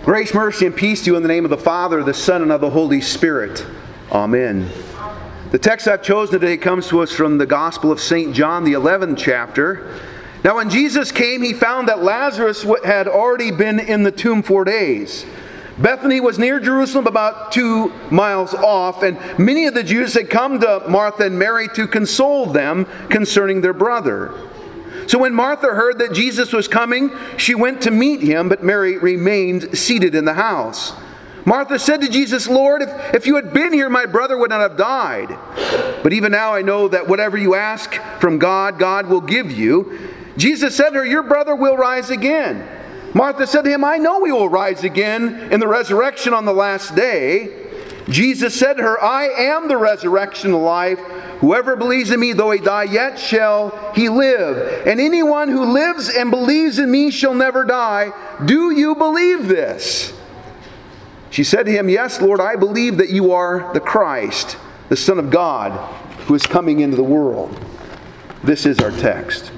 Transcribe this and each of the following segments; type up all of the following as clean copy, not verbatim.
Grace, mercy, and peace to you in the name of the Father, the Son, and of the Holy Spirit. Amen. The text I've chosen today comes to us from the Gospel of St. John, the 11th chapter. Now when Jesus came, he found that Lazarus had already been in the tomb 4 days. Bethany was near Jerusalem, about 2 miles off, and many of the Jews had come to Martha and Mary to console them concerning their brother. So when Martha heard that Jesus was coming, she went to meet him, but Mary remained seated in the house. Martha said to Jesus, "Lord, if you had been here, my brother would not have died. But even now I know that whatever you ask from God, God will give you." Jesus said to her, "Your brother will rise again." Martha said to him, "I know he will rise again in the resurrection on the last day." Jesus said to her, "I am the resurrection and life. Whoever believes in me, though he die, yet shall he live. And anyone who lives and believes in me shall never die. Do you believe this?" She said to him, "Yes, Lord, I believe that you are the Christ, the Son of God, who is coming into the world." This is our text.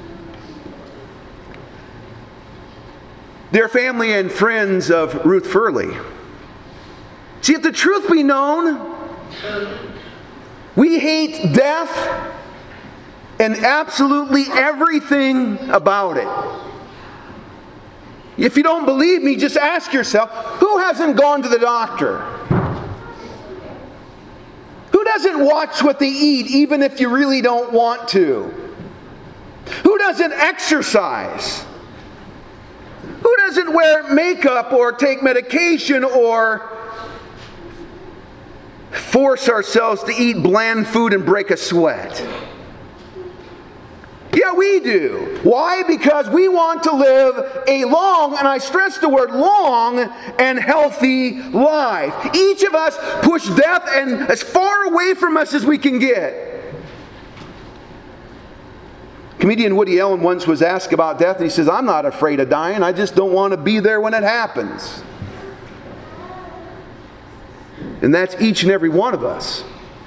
Dear family and friends of Ruth Furley, see, if the truth be known, we hate death and absolutely everything about it. If you don't believe me, just ask yourself, who hasn't gone to the doctor? Who doesn't watch what they eat even if you really don't want to? Who doesn't exercise? Who doesn't wear makeup or take medication or force ourselves to eat bland food and break a sweat? Yeah, we do. Why? Because we want to live a long, and I stress the word long, and healthy life. Each of us push death and as far away from us as we can get. Comedian Woody Allen once was asked about death, and he says, "I'm not afraid of dying. I just don't want to be there when it happens." And that's each and every one of us.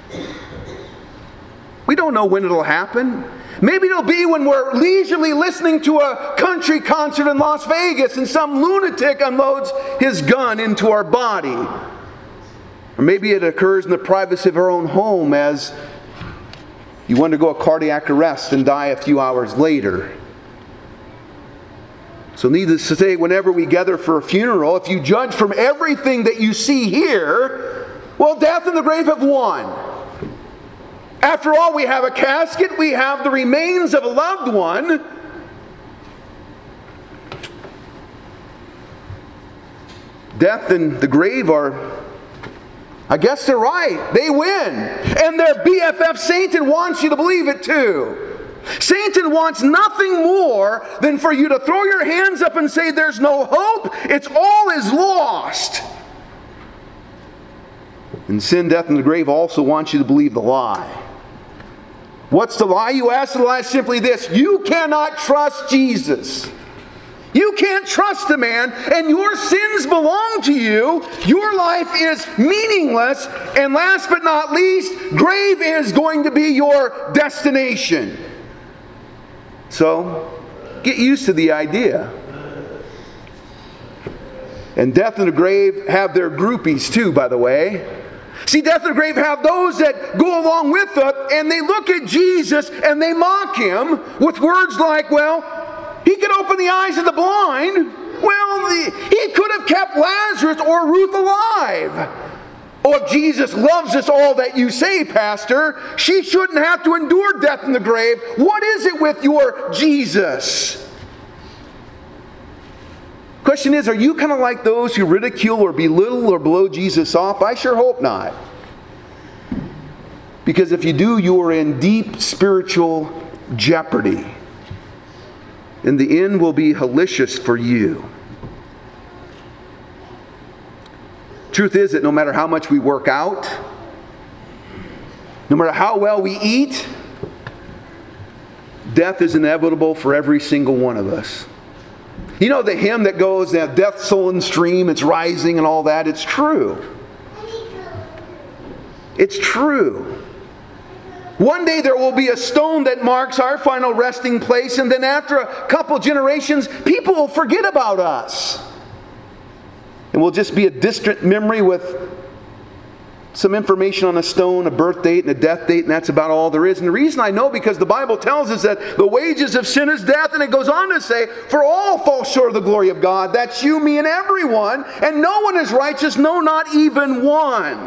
We don't know when it'll happen. Maybe it'll be when we're leisurely listening to a country concert in Las Vegas and some lunatic unloads his gun into our body. Or maybe it occurs in the privacy of our own home as you undergo a cardiac arrest and die a few hours later. So needless to say, whenever we gather for a funeral, if you judge from everything that you see here, well, death and the grave have won. After all, we have a casket, we have the remains of a loved one. Death and the grave are, I guess they're right. They win. And their BFF Satan wants you to believe it too. Satan wants nothing more than for you to throw your hands up and say there's no hope. It's all is lost. And sin, death, and the grave also wants you to believe the lie. What's the lie? You ask. The lie is simply this: you cannot trust Jesus. You can't trust a man, and your sins belong to you. Your life is meaningless, and last but not least, grave is going to be your destination. So, get used to the idea. And death and the grave have their groupies too, by the way. See, death and the grave have those that go along with it, and they look at Jesus and they mock him with words like, well, he could open the eyes of the blind. Well, he could have kept Lazarus or Ruth alive. Oh, if Jesus loves us all that you say, Pastor, she shouldn't have to endure death in the grave. What is it with your Jesus? Question is, are you kind of like those who ridicule or belittle or blow Jesus off? I sure hope not. Because if you do, you are in deep spiritual jeopardy. And the end will be hellacious for you. Truth is that no matter how much we work out, no matter how well we eat, death is inevitable for every single one of us. You know the hymn that goes, death, soul, and stream, it's rising and all that. It's true. It's true. One day there will be a stone that marks our final resting place, and then after a couple generations, people will forget about us. and will just be a distant memory with some information on a stone, a birth date and a death date, and that's about all there is. And the reason I know, because the Bible tells us that the wages of sin is death, and it goes on to say, for all fall short of the glory of God. That's you, me, and everyone. And no one is righteous, no, not even one.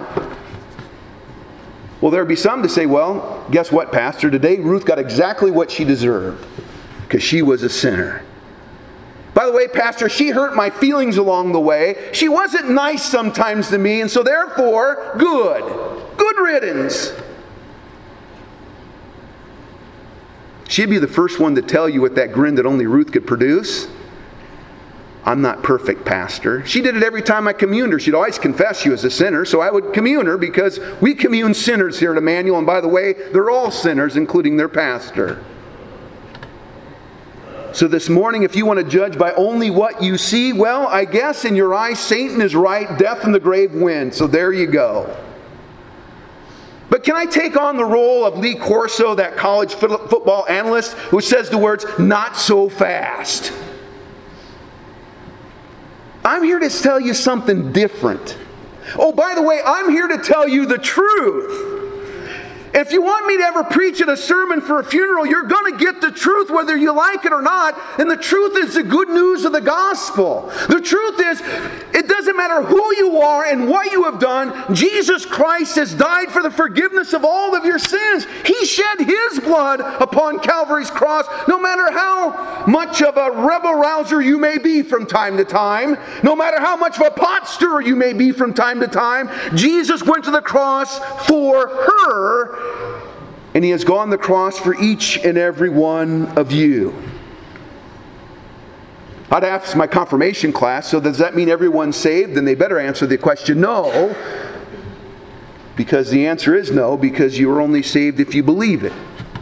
Well, there'd be some to say, well, guess what, Pastor? Today Ruth got exactly what she deserved, because she was a sinner. By the way, Pastor, she hurt my feelings along the way. She wasn't nice sometimes to me, and so therefore, good riddance. She'd be the first one to tell you with that grin that only Ruth could produce, I'm not perfect, Pastor. She did it every time I communed her. She'd always confess she was a sinner, so I would commune her, because we commune sinners here at Emmanuel, and by the way, they're all sinners, including their pastor. So this morning, if you want to judge by only what you see, well, I guess in your eyes, Satan is right, death and the grave win. So there you go. But can I take on the role of Lee Corso, that college football analyst, who says the words, not so fast? I'm here to tell you something different. Oh, by the way, I'm here to tell you the truth. If you want me to ever preach at a sermon for a funeral, you're going to get the truth whether you like it or not. And the truth is the good news of the gospel. The truth is, it doesn't matter who you are and what you have done. Jesus Christ has died for the forgiveness of all of your sins. He shed His blood upon Calvary's cross, no matter how much of a rebel-rouser you may be from time to time, no matter how much of a pot stirrer you may be from time to time. Jesus went to the cross for her, and He has gone to the cross for each and every one of you. I'd ask my confirmation class, so does that mean everyone's saved? Then they better answer the question no. Because the answer is no, because you are only saved if you believe it.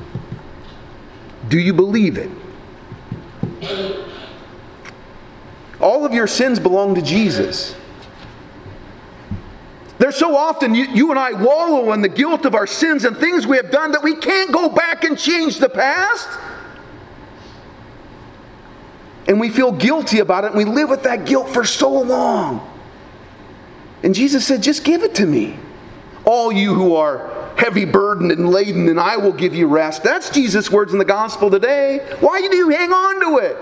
Do you believe it? All of your sins belong to Jesus. There's so often you and I wallow in the guilt of our sins and things we have done that we can't go back and change the past. And we feel guilty about it, and we live with that guilt for so long. And Jesus said, just give it to me. All you who are heavy burdened and laden, and I will give you rest. That's Jesus' words in the gospel today. Why do you hang on to it?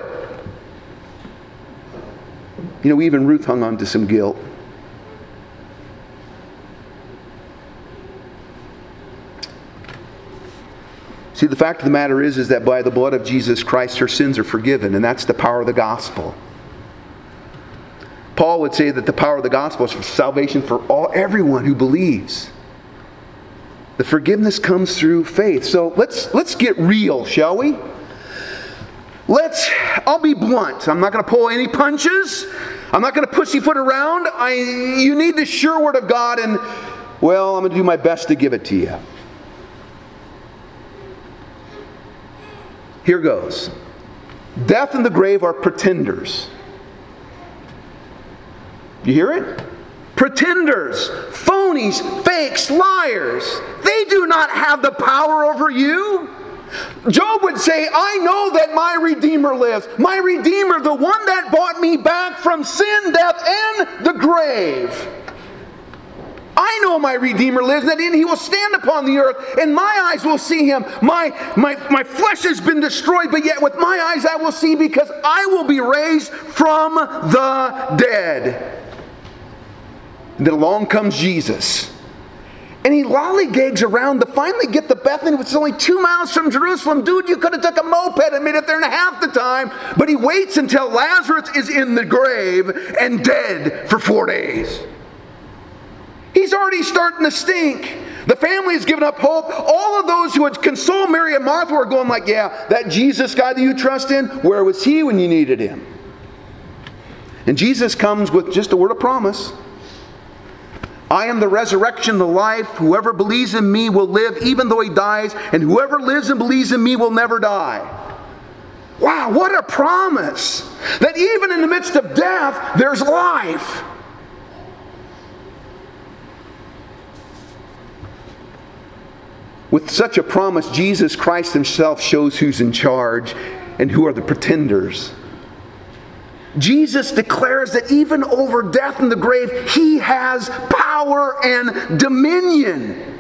You know, even Ruth hung on to some guilt. See, the fact of the matter is that by the blood of Jesus Christ, her sins are forgiven, and that's the power of the gospel. Paul would say that the power of the gospel is for salvation for everyone who believes. The forgiveness comes through faith. So let's get real, shall we? I'll be blunt. I'm not going to pull any punches. I'm not going to pussyfoot around. You need the sure word of God, and, well, I'm going to do my best to give it to you. Here goes. Death and the grave are pretenders. You hear it? Pretenders, phonies, fakes, liars. They do not have the power over you. Job would say, I know that my Redeemer lives. My Redeemer, the one that bought me back from sin, death, and the grave. I know my Redeemer lives, that in He will stand upon the earth, and my eyes will see Him. My flesh has been destroyed, but yet with my eyes I will see, because I will be raised from the dead. And then along comes Jesus. And He lollygags around to finally get to Bethany, which is only 2 miles from Jerusalem. Dude, you could have took a moped and made it there in half the time. But He waits until Lazarus is in the grave and dead for 4 days. He's already starting to stink. The family has given up hope. All of those who had consoled Mary and Martha are going like, yeah, that Jesus guy that you trust in, where was He when you needed Him? And Jesus comes with just a word of promise. I am the resurrection, the life. Whoever believes in me will live even though he dies, and whoever lives and believes in me will never die. Wow, what a promise! That even in the midst of death, there's life. With such a promise, Jesus Christ Himself shows who's in charge and who are the pretenders. Jesus declares that even over death and the grave, He has power and dominion.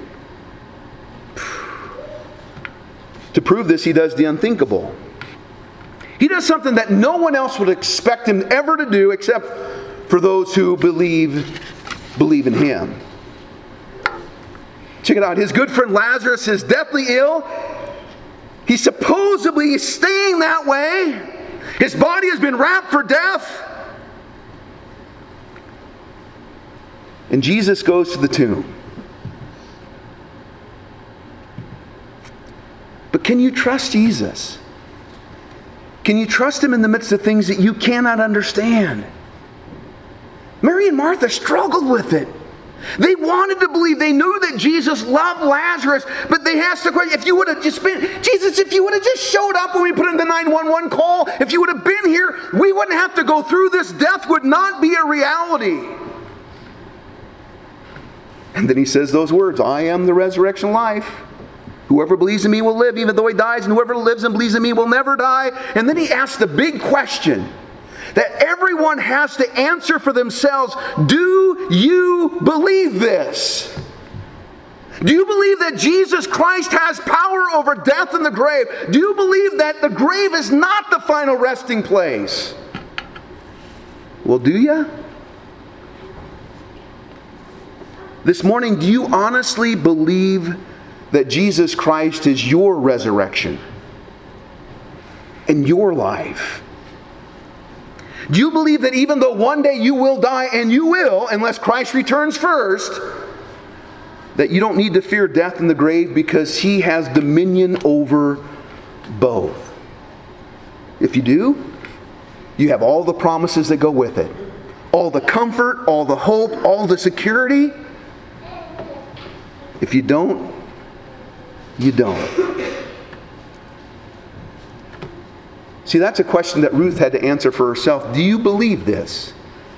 To prove this, He does the unthinkable. He does something that no one else would expect Him ever to do except for those who believe in Him. Check it out. His good friend Lazarus is deathly ill. He's supposedly staying that way. His body has been wrapped for death. And Jesus goes to the tomb. But can you trust Jesus? Can you trust Him in the midst of things that you cannot understand? Mary and Martha struggled with it. They wanted to believe. They knew that Jesus loved Lazarus, but they asked the question, if you would have just been, Jesus, if you would have just showed up when we put in the 911 call, if you would have been here, we wouldn't have to go through this. Death would not be a reality. And then He says those words, I am the resurrection and life. Whoever believes in Me will live, even though he dies, and whoever lives and believes in Me will never die. And then He asks the big question that everyone has to answer for themselves. Do you believe this? Do you believe that Jesus Christ has power over death and the grave? Do you believe that the grave is not the final resting place? Well, do you? This morning, do you honestly believe that Jesus Christ is your resurrection and your life? Do you believe that even though one day you will die, and you will, unless Christ returns first, that you don't need to fear death in the grave because He has dominion over both? If you do, you have all the promises that go with it. All the comfort, all the hope, all the security. If you don't, you don't. See, that's a question that Ruth had to answer for herself. Do you believe this?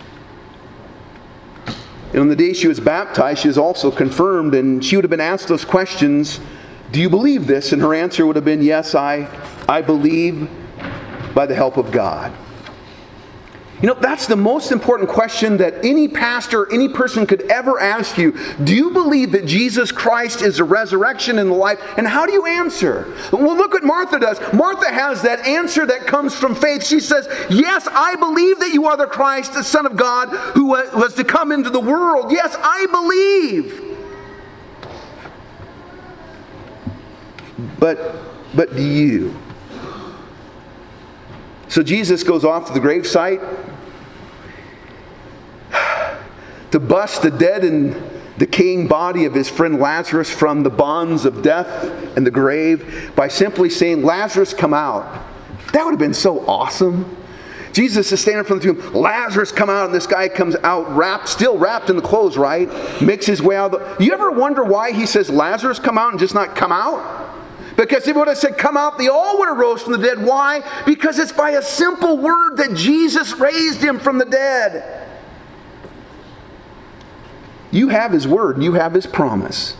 And on the day she was baptized, she was also confirmed, and she would have been asked those questions, do you believe this? And her answer would have been, yes, I believe by the help of God. You know, that's the most important question that any pastor, any person could ever ask you. Do you believe that Jesus Christ is the resurrection and the life? And how do you answer? Well, look what Martha does. Martha has that answer that comes from faith. She says, yes, I believe that You are the Christ, the Son of God, who was to come into the world. Yes, I believe. But do you? So Jesus goes off to the gravesite to bust the dead and decaying body of his friend Lazarus from the bonds of death and the grave by simply saying, Lazarus, come out. That would have been so awesome. Jesus is standing in front of the tomb. Lazarus, come out. And this guy comes out still wrapped in the clothes, right? Makes his way out. You ever wonder why He says, Lazarus, come out, and just not come out? Because if He would have said, come out, they all would have rose from the dead. Why? Because it's by a simple word that Jesus raised him from the dead. You have His word, and you have His promise.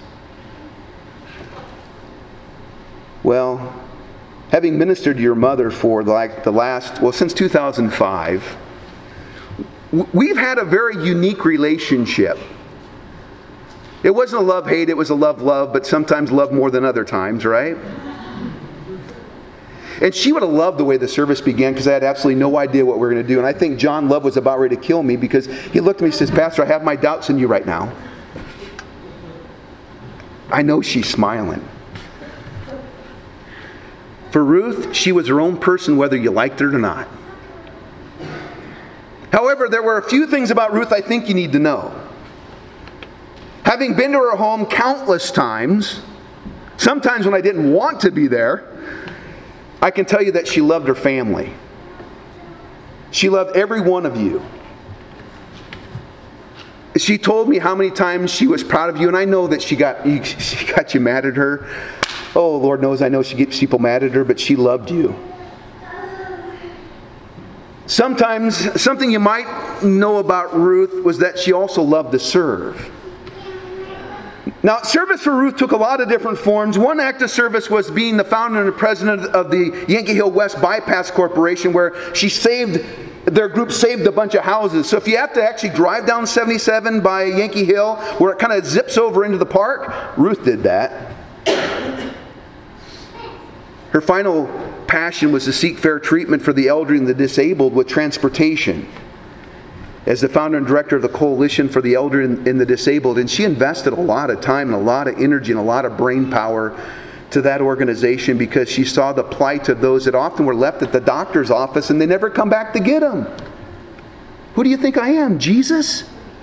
Well, having ministered to your mother for since 2005, we've had a very unique relationship. It wasn't a love-hate, it was a love-love, but sometimes love more than other times, right? And she would have loved the way the service began because I had absolutely no idea what we were going to do. And I think John Love was about ready to kill me because he looked at me and says, Pastor, I have my doubts in you right now. I know she's smiling. For Ruth, she was her own person whether you liked her or not. However, there were a few things about Ruth I think you need to know. Having been to her home countless times, sometimes when I didn't want to be there, I can tell you that she loved her family. She loved every one of you. She told me how many times she was proud of you, and I know that she got you mad at her. Oh, Lord knows I know she gets people mad at her, but she loved you. Sometimes, something you might know about Ruth was that she also loved to serve. Now, service for Ruth took a lot of different forms. One act of service was being the founder and president of the Yankee Hill West Bypass Corporation, where she saved their group saved a bunch of houses. So if you have to actually drive down 77 by Yankee Hill, where it kind of zips over into the park, Ruth did that. Her final passion was to seek fair treatment for the elderly and the disabled with transportation. As the founder and director of the Coalition for the Elderly and the Disabled, and she invested a lot of time and a lot of energy and a lot of brain power to that organization because she saw the plight of those that often were left at the doctor's office and they never come back to get them. Who do you think I am, Jesus?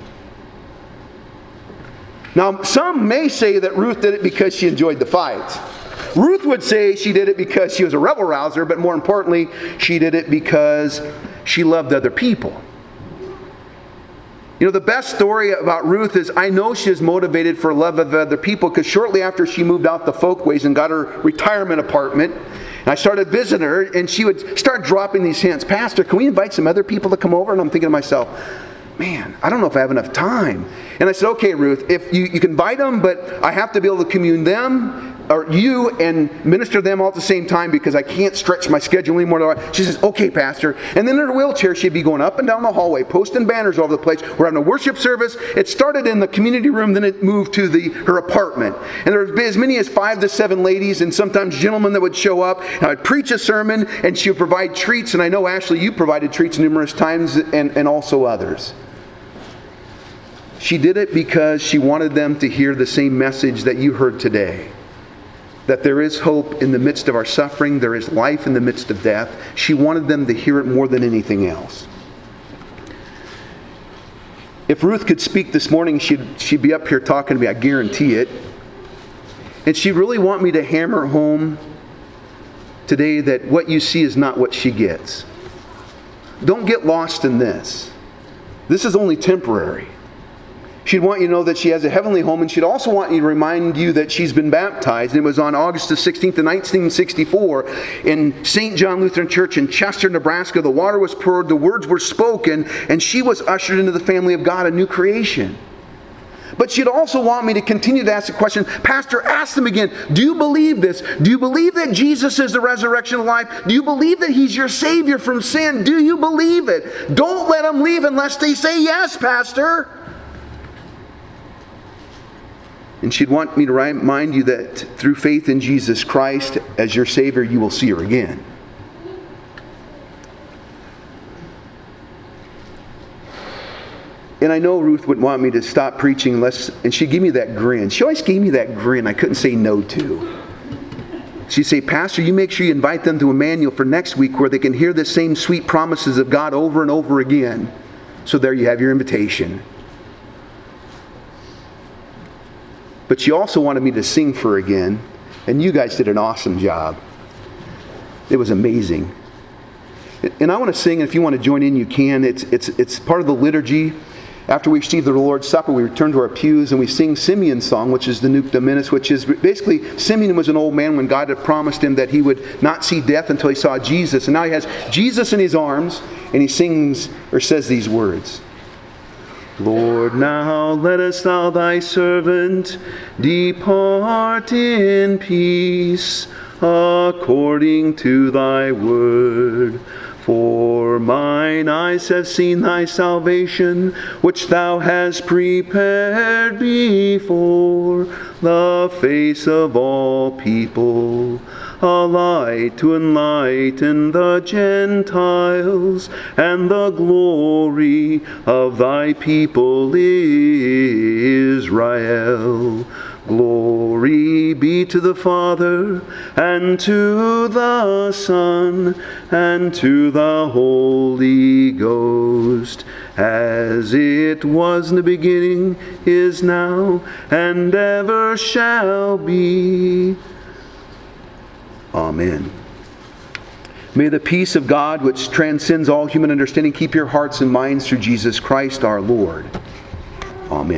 Now, some may say that Ruth did it because she enjoyed the fight. Ruth would say she did it because she was a rebel rouser, but more importantly, she did it because she loved other people. You know, the best story about Ruth is I know she is motivated for love of other people because shortly after she moved out the Folkways and got her retirement apartment, and I started visiting her, and she would start dropping these hints. Pastor, can we invite some other people to come over? And I'm thinking to myself, man, I don't know if I have enough time. And I said, okay, Ruth, if you can invite them, but I have to be able to commune them, or you, and minister them all at the same time because I can't stretch my schedule anymore. She says, okay, Pastor. And then in her wheelchair, she'd be going up and down the hallway, posting banners all over the place. We're having a worship service. It started in the community room, then it moved to her apartment. And there would be as many as 5 to 7 ladies and sometimes gentlemen that would show up. And I'd preach a sermon, and she would provide treats. And I know, Ashley, you provided treats numerous times, and also others. She did it because she wanted them to hear the same message that you heard today. That there is hope in the midst of our suffering. There is life in the midst of death. She wanted them to hear it more than anything else. If Ruth could speak this morning, she'd be up here talking to me. I guarantee it. And she really want me to hammer home today that what you see is not what she gets. Don't get lost in this. This is only temporary. She'd want you to know that she has a heavenly home, and she'd also want you to remind you that she's been baptized. And it was on August the 16th of 1964 in St. John Lutheran Church in Chester, Nebraska. The water was poured, the words were spoken, and she was ushered into the family of God, a new creation. But she'd also want me to continue to ask the question, Pastor, ask them again, do you believe this? Do you believe that Jesus is the resurrection of life? Do you believe that He's your Savior from sin? Do you believe it? Don't let them leave unless they say yes, Pastor. And she'd want me to remind you that through faith in Jesus Christ as your Savior, you will see her again. And I know Ruth would want me to stop preaching and she'd give me that grin. She always gave me that grin I couldn't say no to. She'd say, Pastor, you make sure you invite them to Emmanuel for next week where they can hear the same sweet promises of God over and over again. So there you have your invitation. But she also wanted me to sing for her again. And you guys did an awesome job. It was amazing. And I want to sing, and if you want to join in, you can. It's part of the liturgy. After we receive the Lord's Supper, we return to our pews and we sing Simeon's song, which is the Nunc Dimittis, which is basically, Simeon was an old man when God had promised him that he would not see death until he saw Jesus. And now he has Jesus in his arms, and he sings or says these words. Lord, now lettest thou thy servant depart in peace, according to thy word. For mine eyes have seen thy salvation, which thou hast prepared before the face of all people, a light to enlighten the Gentiles, and the glory of thy people Israel. Glory be to the Father, and to the Son, and to the Holy Ghost, as it was in the beginning, is now, and ever shall be. Amen. May the peace of God, which transcends all human understanding, keep your hearts and minds through Jesus Christ our Lord. Amen.